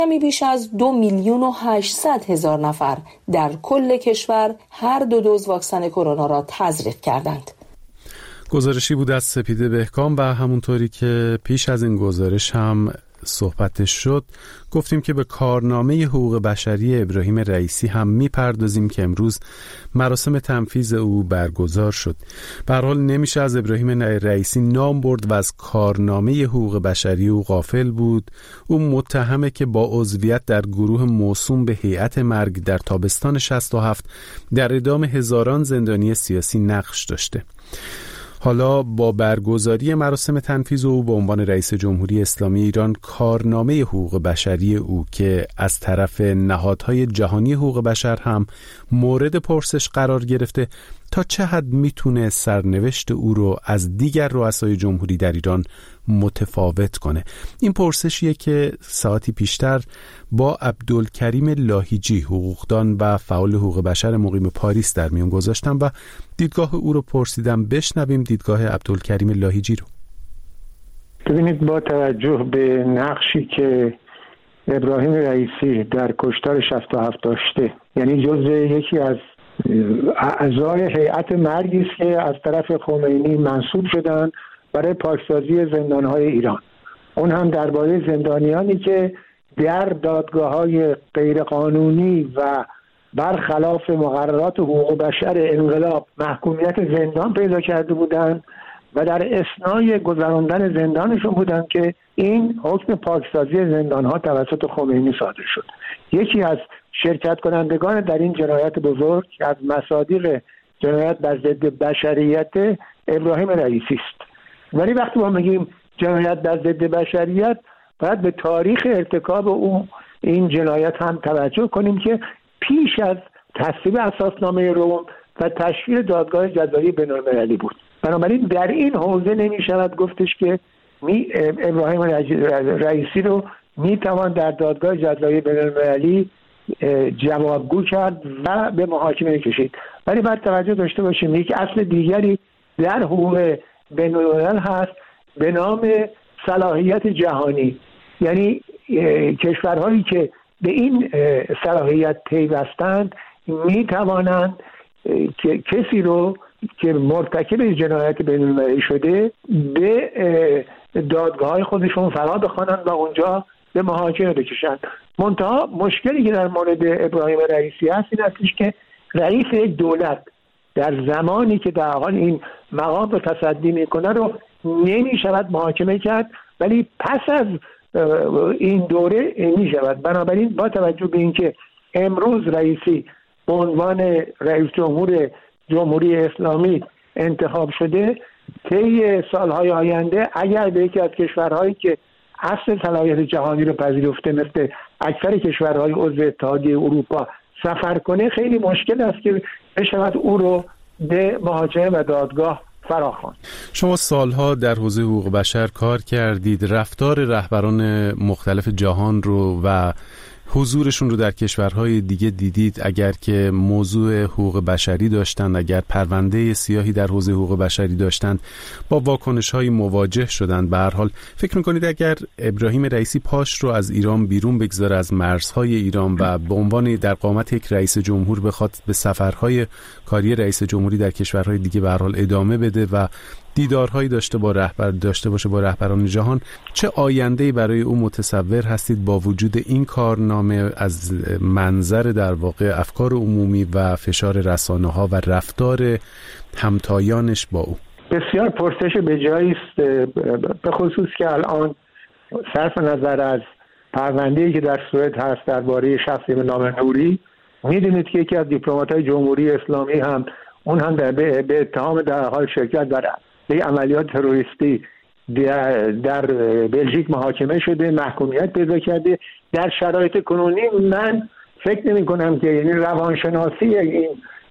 کمی بیش از 2,800,000 نفر در کل کشور هر دو دوز واکسن کرونا را تزریق کردند. گزارشی بود از سپیده بهکام و همونطوری که پیش از این گزارش هم صحبتش شد گفتیم که به کارنامه حقوق بشری ابراهیم رئیسی هم میپردازیم که امروز مراسم تنفیذ او برگزار شد. به هر حال نمیشه از ابراهیم رئیسی نام برد و از کارنامه حقوق بشری او غافل بود. او متهمه که با عضویت در گروه موسوم به هیئت مرگ در تابستان 67 در اعدام هزاران زندانی سیاسی نقش داشته. حالا با برگزاری مراسم تنفیذ او به عنوان رئیس جمهوری اسلامی ایران کارنامه حقوق بشری او که از طرف نهادهای جهانی حقوق بشر هم مورد پرسش قرار گرفته تا چه حد میتونه سرنوشت او رو از دیگر رؤسای جمهوری در ایران متفاوت کنه. این پرسشیه که ساعتی پیشتر با عبدالکریم لاهیجی حقوقدان و فعال حقوق بشر مقیم پاریس در میون گذاشتم و دیدگاه او رو پرسیدم. بشنویم دیدگاه عبدالکریم لاهیجی رو. ببینید، با توجه به نقشی که ابراهیم رئیسی در کشتار 67 داشته، یعنی جزء یکی از اعضای هیئت مرگی است که از طرف خمینی منصوب شدن برای پاکسازی زندان‌های ایران، اون هم درباره زندانیانی که در دادگاه‌های غیرقانونی و برخلاف مقررات حقوق بشر انقلاب محکومیت زندان پیدا کرده بودند و در اثنای گذراندن زندانشون بودند که این حکم پاکسازی زندان‌ها توسط خمینی صادر شد. یکی از شرکت کنندگان در این جنایت بزرگ از مصادیق جنایت بر ضد بشریت ابراهیم رئیسی است. ولی وقتی ما میگیم جنایت بر ضد بشریت، باید به تاریخ ارتکاب این جنایت هم توجه کنیم که پیش از تصویب اساسنامه روم و تشکیل دادگاه جزایی بین‌المللی بود. بنابراین در این حوزه نمی‌شود گفتش که ابراهیم رئیسی رو میتوان در دادگاه جزایی بین‌المللی جوابگو کرد و به محاکمه کشید. ولی باید توجه داشته باشیم یک اصل دیگری در حقوق بین‌الملل هست به نام صلاحیت جهانی، یعنی کشورهایی که به این صلاحیت پیوستند می توانند که کسی رو که مرتکب جنایت بین‌المللی شده به دادگاه‌های خودشون فرا بخوانند و اونجا به محاکمه بکشند. منتها مشکلی که در مورد ابراهیم رئیسی هست این هستش که رئیس یک دولت در زمانی که در حال این مقام رو تصدی میکنه رو نمیشود محاکمه کرد، ولی پس از این دوره میشود. بنابراین با توجه به اینکه امروز رئیسی به عنوان رئیس جمهور جمهوری اسلامی انتخاب شده، طی سالهای آینده اگر به یکی از کشورهایی که اصل صلاحیت جهانی رو پذیرفته مثل اکثر کشورهای عضو اتحادیه اروپا سفر کنه، خیلی مشکل است که بشود او رو به محاکمه و دادگاه فراخواند. شما سالها در حوزه حقوق بشر کار کردید، رفتار رهبران مختلف جهان رو و حضورشون رو در کشورهای دیگه دیدید. اگر که موضوع حقوق بشری داشتند، اگر پرونده سیاهی در حوزه حقوق بشری داشتند، با واکنش‌های مواجه شدند. به هر حال فکر می‌کنید اگر ابراهیم رئیسی پاش رو از ایران بیرون بگذاره، از مرزهای ایران، و به عنوان در قامت یک رئیس جمهور بخواد به سفرهای کاری رئیس جمهوری در کشورهای دیگه به هر حال ادامه بده و دیدارهایی داشته باشه با رهبران جهان، چه آینده‌ای برای او متصور هستید با وجود این کارنامه از منظر در واقع افکار عمومی و فشار رسانه‌ها و رفتار همتایانش با او؟ بسیار پرسش به جایی است، به خصوص که الان صرف نظر از پرونده‌ای که در سوئد هست درباره شخصی به نام نوری، می‌دونید که یکی از دیپلمات‌های جمهوری اسلامی هم به اتهام در حال شرکت در عملیات تروریستی در بلژیک محاکمه شده، محکومیت پیدا کرده. در شرایط کنونی من فکر نمی کنم که یعنی روانشناسی این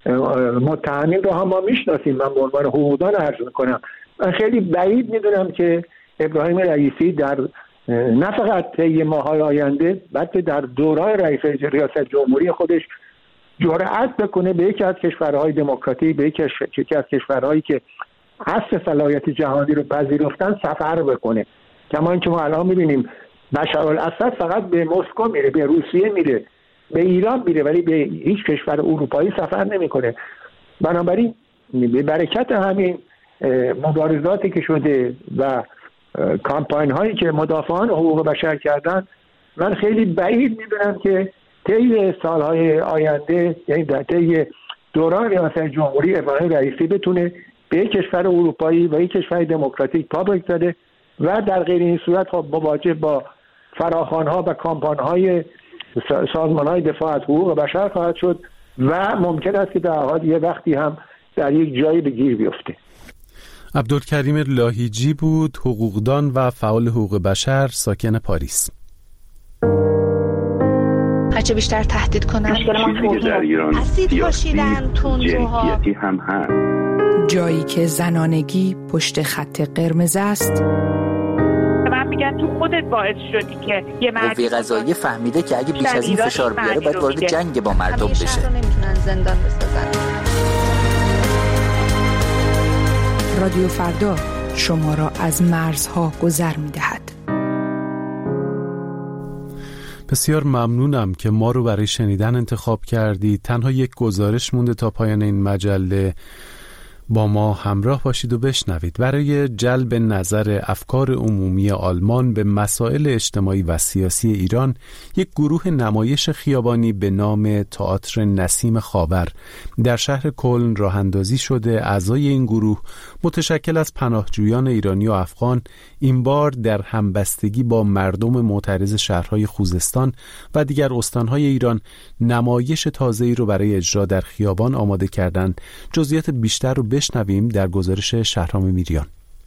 متهمین رو هم ما میشناسیم، من به عنوان حقوقدان عرض میکنم، من خیلی بعید میدونم که ابراهیم رئیسی در نه فقط طی ماه‌های آینده بلکه در دوران ریاست جمهوری خودش جرأت بکنه به یکی از کشورهای دموکراتیک، به یکی از کشورهایی که اصل صلاحیت جهانی رو پذیرفتن سفر بکنه. کما اینکه ما الان می‌بینیم بشارالاسد فقط به مسکو میره، به روسیه میره، به ایران میره، ولی به هیچ کشور اروپایی سفر نمیکنه. بنابراین به برکت همین مبارزاتی که شده و کامپاین هایی که مدافعان حقوق بشر کردن، من خیلی بعید میدونم که طی سالهای آینده، یعنی در طی دوران ریاست جمهوری ابراهیم رئیسی، بتونه به یک کشور اروپایی و یک کشور دموکراتیک پا بگذاره و در غیر این صورت مواجه با فراخوان‌ها و کامپان‌های سازمان‌های دفاع از حقوق بشر خواهد شد و ممکن است که در حال یه وقتی هم در یک جایی به گیر بیفته. عبدالکریم لاهیجی بود، حقوقدان و فعال حقوق بشر، ساکن پاریس. هرچه بیشتر تهدید کنن اسید پاشیدن، تندروها هم هست. جایی که زنانگی پشت خط قرمز است. من میگم تو خودت باعث شدی که یه قوه قضاییه فهمیده که اگه بیش از این فشار بیاره باید وارد جنگ با مردم بشه. نمیتونن زندان بسازن. رادیو فردا شما را از مرزها گذر می‌دهد. بسیار ممنونم که ما رو برای شنیدن انتخاب کردید. تنها یک گزارش مونده تا پایان این مجله. با ما همراه باشید و بشنوید. برای جلب نظر افکار عمومی آلمان به مسائل اجتماعی و سیاسی ایران، یک گروه نمایش خیابانی به نام تئاتر نسیم خاور در شهر کلن راه اندازی شده. اعضای این گروه متشکل از پناهجویان ایرانی و افغان این بار در همبستگی با مردم معترض شهرهای خوزستان و دیگر استانهای ایران نمایش تازه‌ای رو برای اجرا در خیابان آماده کردند. جزئیات بیشتر رو بشنویم در گزارش شهرام میریان.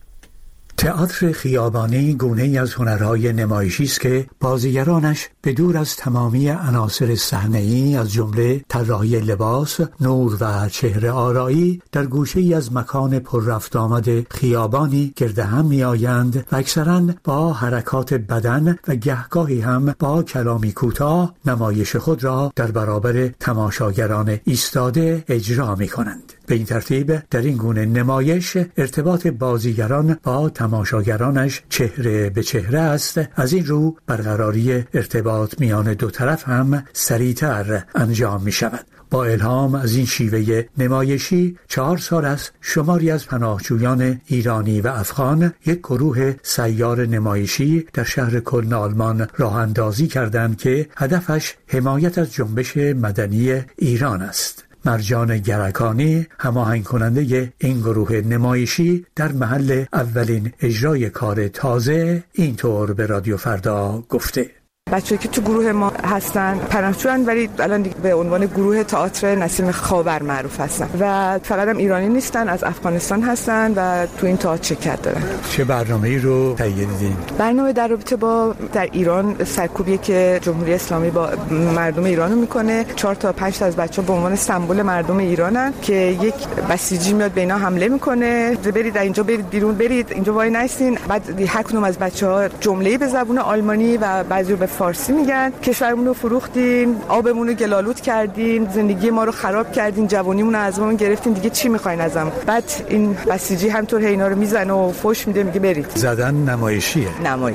تئاتر خیابانی گونه‌ای از هنرهای نمایشی است که بازیگرانش به دور از تمامی عناصر صحنه‌ای از جمله طراحی لباس، نور و چهره آرایی در گوشه‌ای از مکان پر رفت آمد خیابانی گرد هم می‌آیند و اکثراً با حرکات بدن و گهگاهی هم با کلامی کوتاه نمایش خود را در برابر تماشاگران ایستاده اجرا می‌کنند. به این ترتیب در این گونه نمایش ارتباط بازیگران با تماشاگرانش چهره به چهره است. از این رو برقراری ارتباط میان دو طرف هم سریعتر انجام می شود. با الهام از این شیوه نمایشی 4 سال است شماری از پناهجویان ایرانی و افغان یک گروه سیار نمایشی در شهر کلن آلمان راه اندازی کردند که هدفش حمایت از جنبش مدنی ایران است. مرجان گرکانی هماهنگ کننده این گروه نمایشی در محل اولین اجرای کار تازه اینطور به رادیو فردا گفته: بچه‌ای که تو گروه ما هستن پناهجویان، ولی الان به عنوان گروه تئاتر نسیم خاور معروف هستن و فقط هم ایرانی نیستن، از افغانستان هستن و تو این تئاتر شرکت دارن. چه برنامه‌ای رو تهیه دیدین؟ برنامه در رابطه با در ایران سرکوبی که جمهوری اسلامی با مردم ایران میکنه. 4 تا 5 تا از بچه‌ها به عنوان سمبل مردم ایرانن که یک بسیجی میاد به اینا حمله میکنه، برید اینجا، برید بیرون، برید اینجا وای نایستین. بعد هر کدوم از بچه‌ها جمله‌ای به زبان آلمانی و بعضی به فارسی میگن: کشورمون رو فروختین، آبمون رو گلالود کردین، زندگی ما رو خراب کردین، جوونیمون رو از ما گرفتین، دیگه چی میخواین ازم؟ بعد این بسیجی همطور اینا رو میزنه و فوش میده، میگه برید. زدن نمایشیه.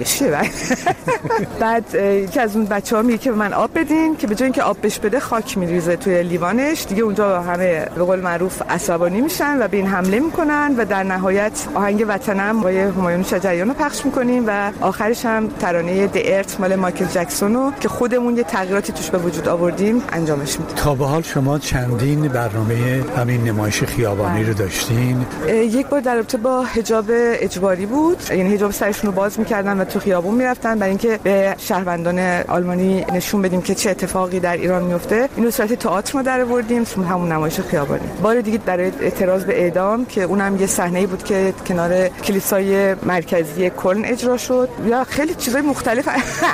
بعد یکی از اون بچه‌ها میگه که من آب بدین، که به جای اینکه آب بهش بده خاک میریزه توی لیوانش. دیگه اونجا همه به قول معروف عصبانی میشن و به این حمله میکنن و در نهایت آهنگ وطنم با همایون شجریان رو پخش میکنیم و آخرش هم ترانه د ارت مال مایکل جکسون رو که خودمون یه تغییراتی توش به وجود آوردیم انجامش میدیم. تا به حال شما چندین برنامه همین نمایش خیابانی رو داشتین؟ یک بار در رابطه با حجاب اجباری بود، یعنی حجاب سرشون رو باز میکردن و تو خیابون میرفتن برای اینکه به شهروندان آلمانی نشون بدیم که چه اتفاقی در ایران میفته. اینو صورت تئاتر ما در آوردیم، همون نمایش خیابانی. بار دیگه برای اعتراض به اعدام که اونم یه صحنه‌ای بود که کنار کلیسای مرکزی کلن اجرا شد. یا خیلی چیزای مختلف انجام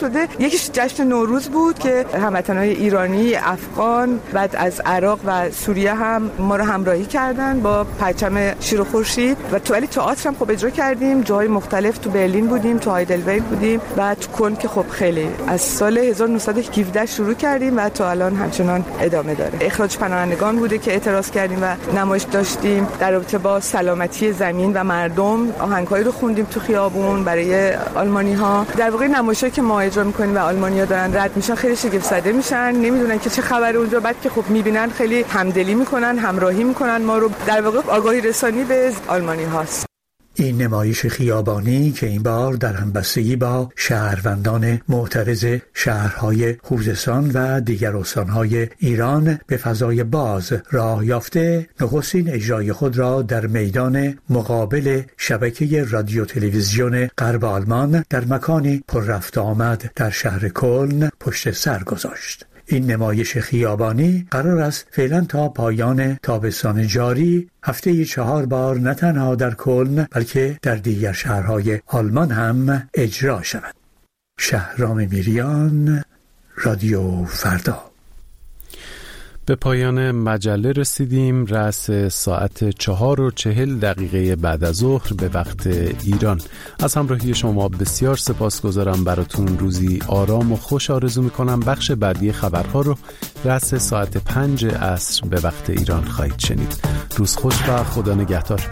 شده. یکیش جشن نوروز بود که هموطنان ایرانی، افغان، بعد از عراق و سوریه هم ما رو همراهی کردن با پرچم شیر و خورشید و تو تئاتر هم خب اجرا کردیم. جای مختلف تو برلین بودیم، تو هایدلبرگ بودیم و تو کلن که خب خیلی از سال 1917 شروع کردیم و تا الان همچنان ادامه داره. اخراج پناهندگان بوده که اعتراض کردیم و نمایش داشتیم در رابطه با سلامتی زمین و مردم. آهنگ‌هایی رو خوندیم تو خیابون برای آلمانی‌ها. در واقع نمایشی که ما اجرا می‌کنیم و آلمانی‌ها دارن رد میشن خیلی شگفت زده میشن، نمیدونن که چه خبره اونجا. بعد که خب می‌بینن خیلی همدلی می‌کنن، همراهی می‌کنن ما رو. در واقع آگاهی رسانی به آلمانی‌هاست. این نمایش خیابانی که این بار در همبستگی با شهروندان معترض شهرهای خوزستان و دیگر استانهای ایران به فضای باز راه یافته، نخستین اجرای خود را در میدان مقابل شبکه رادیو تلویزیون غرب آلمان در مکانی پر رفت آمد در شهر کلن پشت سر گذاشت. این نمایش خیابانی قرار است فعلا تا پایان تابستان جاری هفته‌ای 4 بار نه تنها در کلن بلکه در دیگر شهرهای آلمان هم اجرا شود. شهرام میریان، رادیو فردا. به پایان مجله رسیدیم. رأس ساعت 4:40 بعد از ظهر به وقت ایران. از همراهی شما بسیار سپاسگزارم. براتون روزی آرام و خوش آرزو میکنم. بخش بعدی خبرها رو رأس ساعت 5 عصر به وقت ایران خواهید شنید. روز خوش و خدا نگهدار.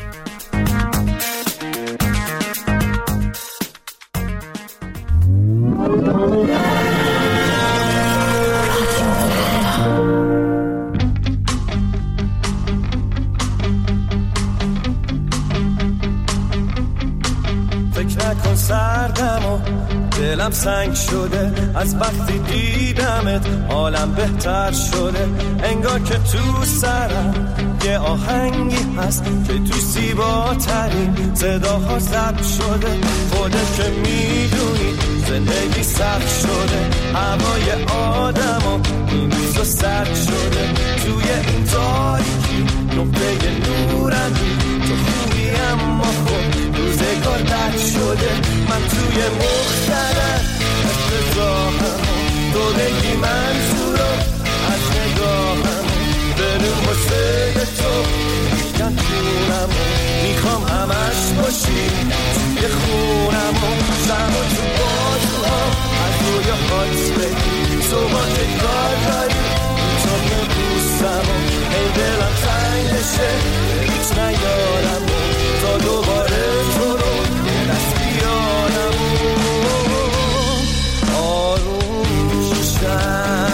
سردم و دلم سنگ شده، از وقتی دیدمت حالم بهتر شده. انگار که تو سرم یه آهنگی هست که تو زیباترین صداها ضبط شده. خودت که میدونی زندگی سخت شده، هوای آدم و این روزا سرد شده. توی این تاریکی نقطه نورمی تو خوبی اما خود روزگار بد شده. من توی مختلف افتضاحم، تو بگی منظورم از نگاهم. برون واسه تو میگن جونم، میخوام همش باشی توی خونم. شب و تو بازوها از روی حادث بگی صبح که کار داری تو نبوسم. ای دلم تنگ بشه هیچ نیارم تا دوباره تو رو یه دست بیارم. آروم شم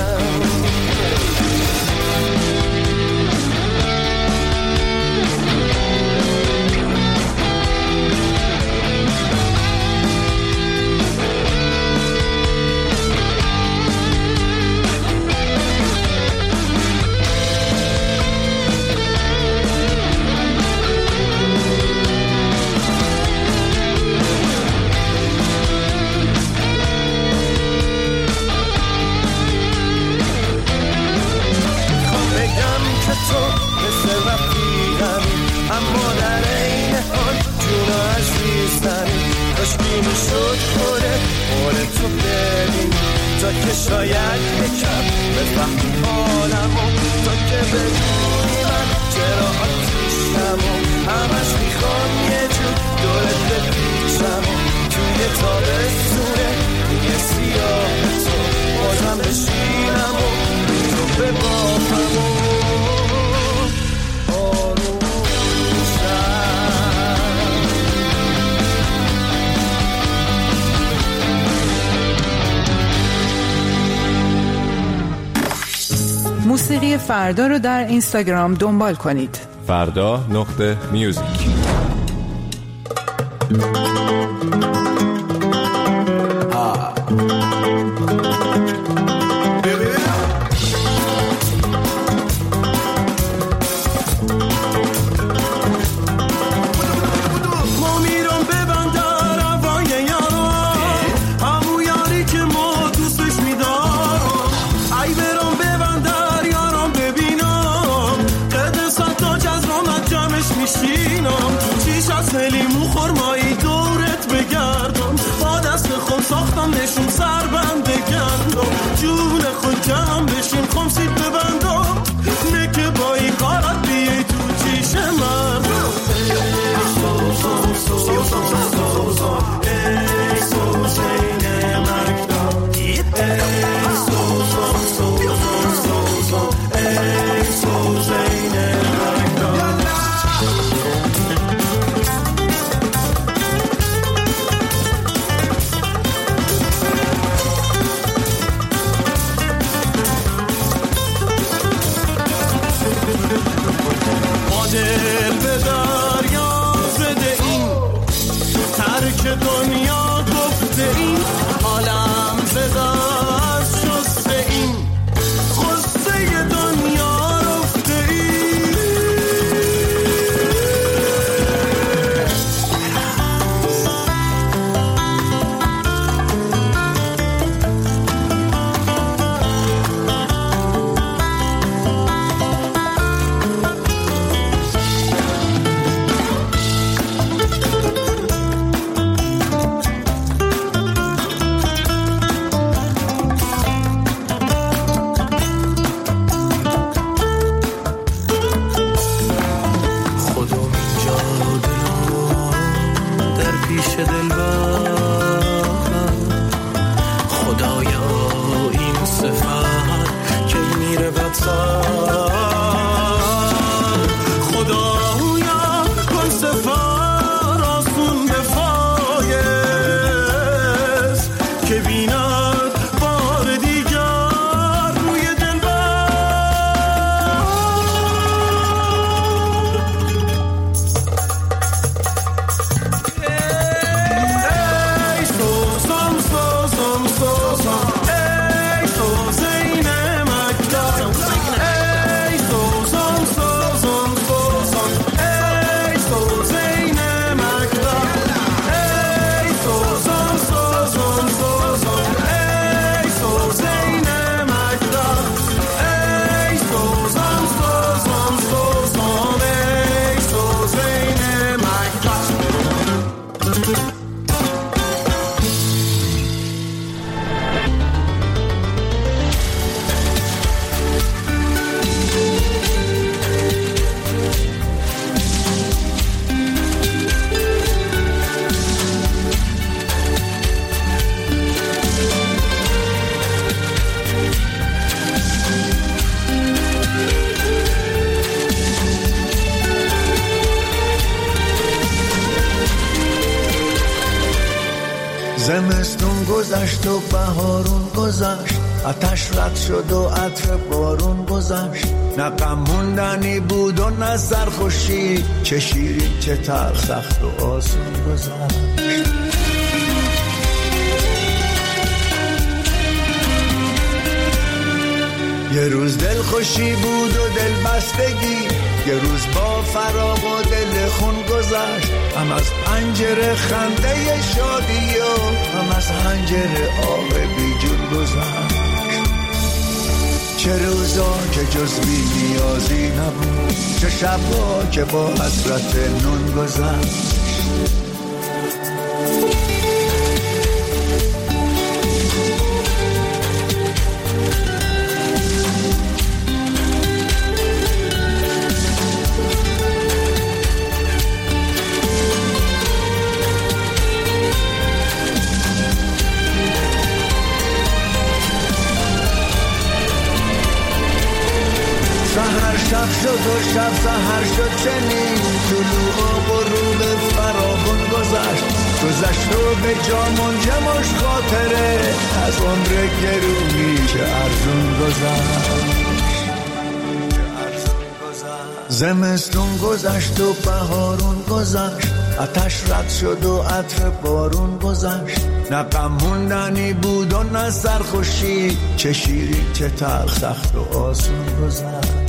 اما در این حال جون عزیزتری خوشبین شد خوره تو ببین تا که شاید یکم بفهمی حالمو، تا که بدونی من چرا آتیشم و همش میخوام یه جور دورت بپیچم توی تابستونه یه سیاه تو بازم بشینم و تو ببافم. موسیقی فردا رو در اینستاگرام دنبال کنید. فردا.music. لیمو خرمایی دورت خود جمع بشین خمسید ببندم نه که با این کارت بیای تو چیش مردم دل به دریا زده این ترک دنیا گفته این عالم زده از شسته این خسته دنیا رفته این زمستون گذشت و بهارون گذشت آتش رد شد و عطر بارون گذشت نه غم موندنی بود و نه سرخوشی چه شیرین چه تلخ سخت و آسون گذشت یه روز دل خوشی بود و دل بستگی یه روز با فراق و دل خون گذشت هم از پنجره خنده شادی و هم از حنجره آب بی جون گذشت چه روزا که جز بی نیازی نبود چه شبا که با حسرت نون گذشت شب شد و شب سحر شد چنین طلوع و غروب فراغون گذشت و به جا منجمش خاطره از عمر گرونی چه ارزون گذشت زمستون گذشت و بهارون گذشت آتش رد شد و عطر بارون گذشت نه غم موندنی بود و نه سرخوشی چه شیرین چه تلخ سخت و آسون گذشت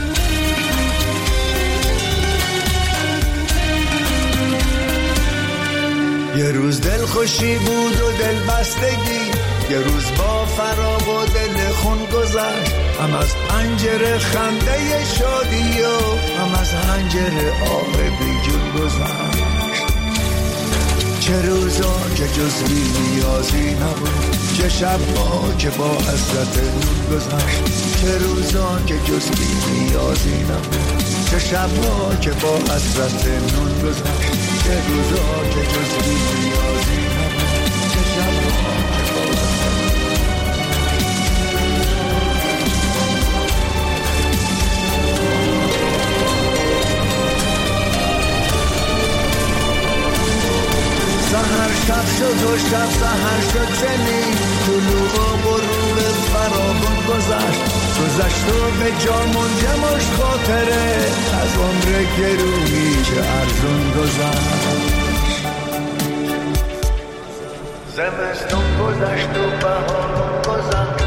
یه روز دل خوشی بود و دل بستگی یه روز با فراق و دل خون گذشت هم از پنجره خنده شادی و هم از حنجره آب بی جون گذشت چه روزا که جز بی‌نیازی نبود، چه شب‌ها که با حسرت نون گذشت، چه روزا که جز بی‌نیازی نبود، چه شب‌ها که با حسرت نون گذشت، چه روزا که جز بی‌نیازی نبود، چه شب‌ها که با سحر شب شد و شب سحر شد چنین، طلوع و غروب فراغون گذشت و به جا منجه مش خاطره از عمر گرونی که ارزون گذشت. زمستون گذشت و بهارون گذشت،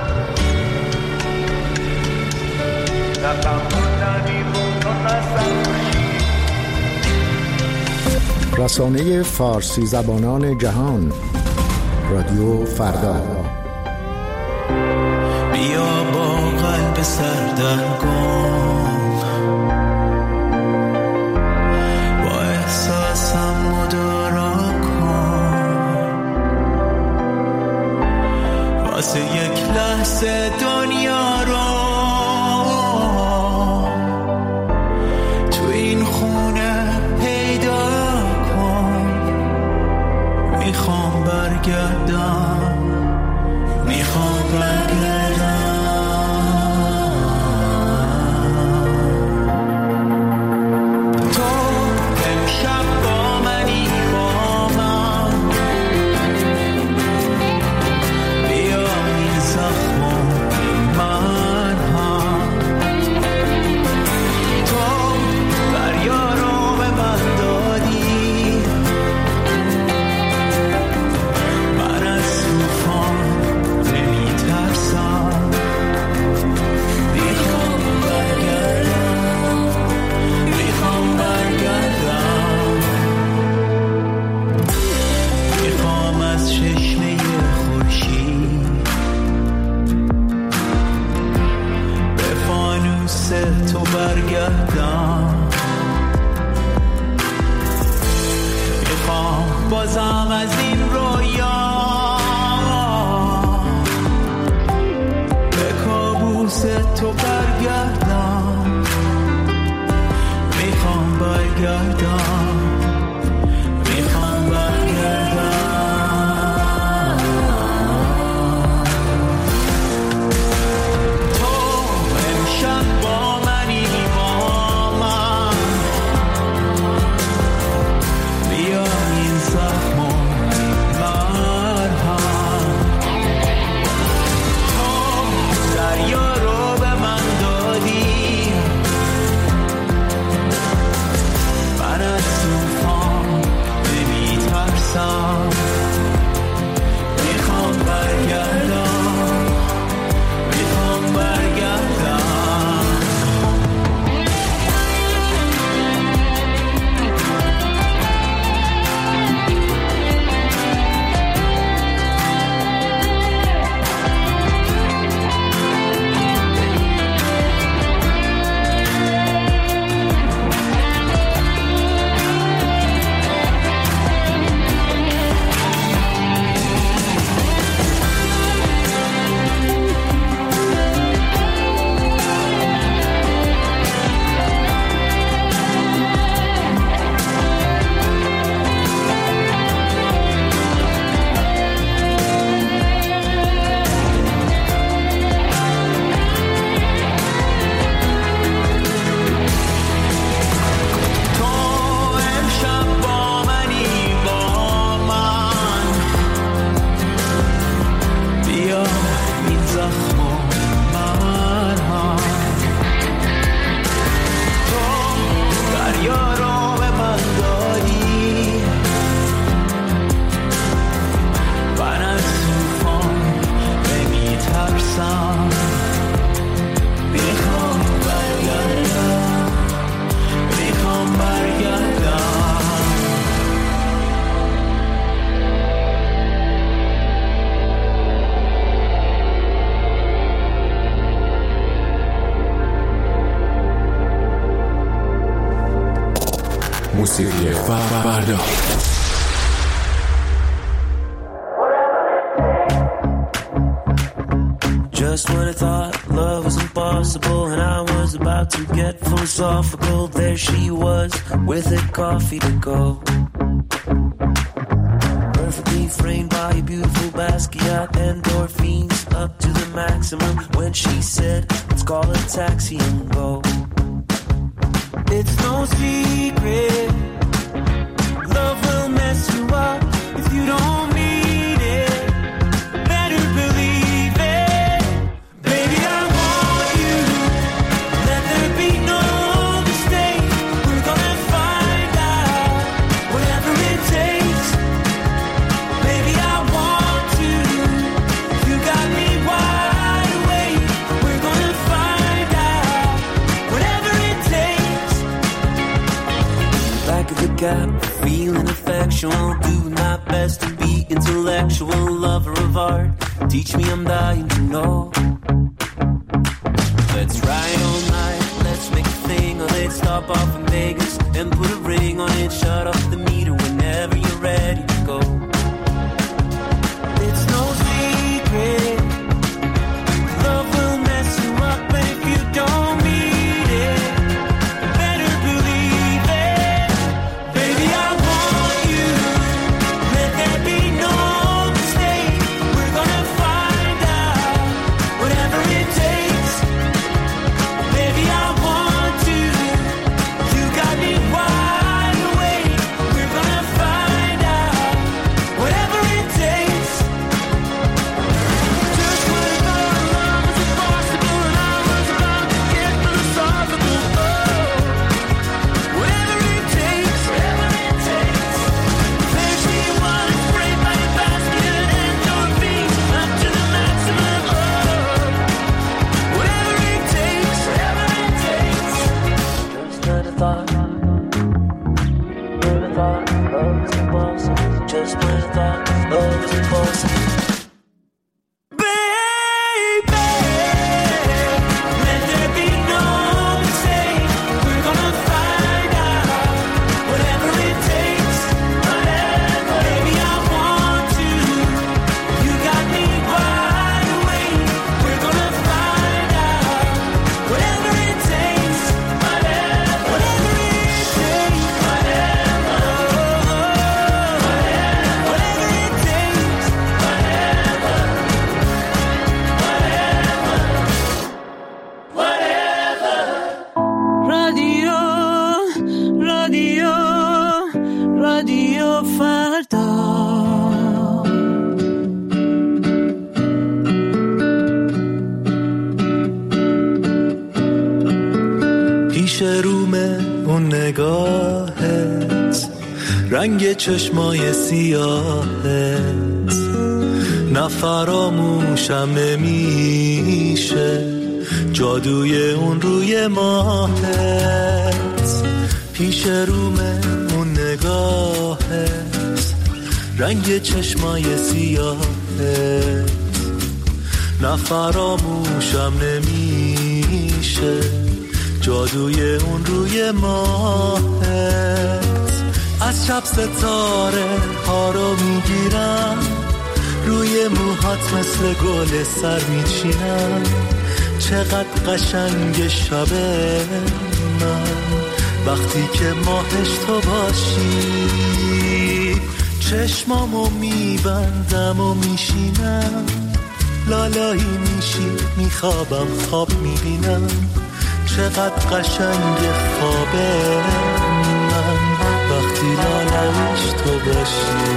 نقم بودنی بود و نزد رسانه فارسی زبانان جهان، رادیو فردا. بیا با قلب سردرگم، با احساسم مدارا کن، واسه یک لحظه دنیا رو تو این خونه پیدا کن. میخوام برگردم، میخوام برگردم. تو امشب با منی، با من بیا این زخمو من هم. تو دریا رو به من دادی، من از طوفان نمیترسم. میخوام برگردم، میخوام برگردم. میخوام از چشمه خورشید به فانوس تو برگردم. میخوام بازم از این رویا به کابوس تو برگردم. میخوام برگردم، میخوام برگردم. تو امشب با منی، با من بیا این زخمو مرهم. تو دریا رو به من دادی، من از طوفان نمیترسم. میخوام برگردم، میخوام برگردم. تو امشب با منی، با من بیا این زخمو مرهم. تو دریا رو به من دادی، من از طوفان نمیترسم. میخوام برگردم، میخوام برگردم. موسیقی فردا. Just when I thought love was impossible and I was about to get philosophical, there she was with a coffee to go. Perfectly framed by a beautiful Basquiat, endorphins up to the maximum when she said, let's call a taxi and go. It's no secret, love will mess you up if you don't need it. Better believe it. Baby, I want you. Let there be no mistake. We're gonna find out whatever it takes. Baby, I want you. You got me wide awake. We're gonna find out whatever it takes. Back of the gap, feeling effectual, doing my best to be intellectual, lover of art. Teach me, I'm dying to know. Let's ride all night, let's make a thing of it. Stop off in Vegas and put a ring on it. Shut off the meter whenever you're ready to go. It's no secret, love will mess you up, but if you don't need it, better believe it. Baby, I want you. Let there be no mistake. We're gonna find out whatever it takes. Baby, I want you. You got me wide awake. We're gonna find out whatever it takes. Just when I thought love was impossible and I was about to get philosophical, whatever it takes, whatever it takes. There she was, framed by a basket and endorphins up to the maximum. Whatever it takes, whatever it takes. Just when I thought love was impossible. Just when I thought love was impossible. Baby, let there be no mistake. We're gonna find out whatever it takes. Whatever. Baby, I want you. You got me wide awake. We're gonna find out whatever it takes. Whatever. Whatever it takes. Whatever. Whatever it takes. Whatever. Whatever. رادیو فردا. پیش رومه اون نگاهت، رنگ چشمای سیاهت، نه فراموشم نمیشه جادوی اون روی ماهت. پیش رومه اون نگاهت، رنگ چشمای سیاهت، نه فراموشم نمیشه جادوی اون روی ماهت. از شب ستاره ها رو میگیرم، روی موهات مثل گل سر میچینم. چقدر قشنگ شب من وقتی که ماهش تو باشی. چشمامو میبندم و میشینم، لالایی میشی میخوابم، خواب میبینم. چقدر قشنگ خوابه من وقتی لالایش تو باشی.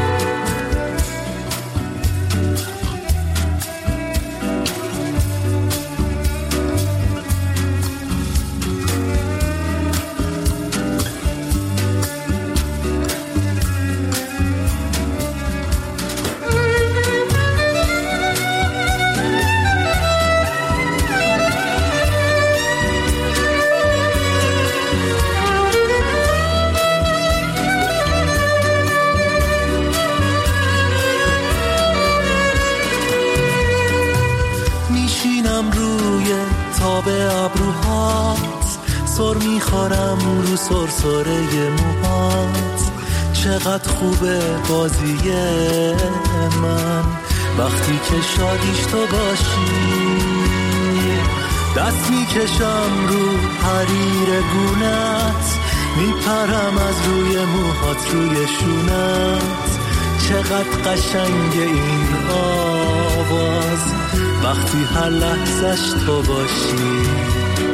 سر میخورم رو سرسره موهات. چقدر خوبه بازی من وقتی که شادیش تو باشی. دست میکشم رو حریر گونت، میپرم از روی موهات روی شونت. چقدر قشنگ این آواز وقتی هر لحظش تو باشی.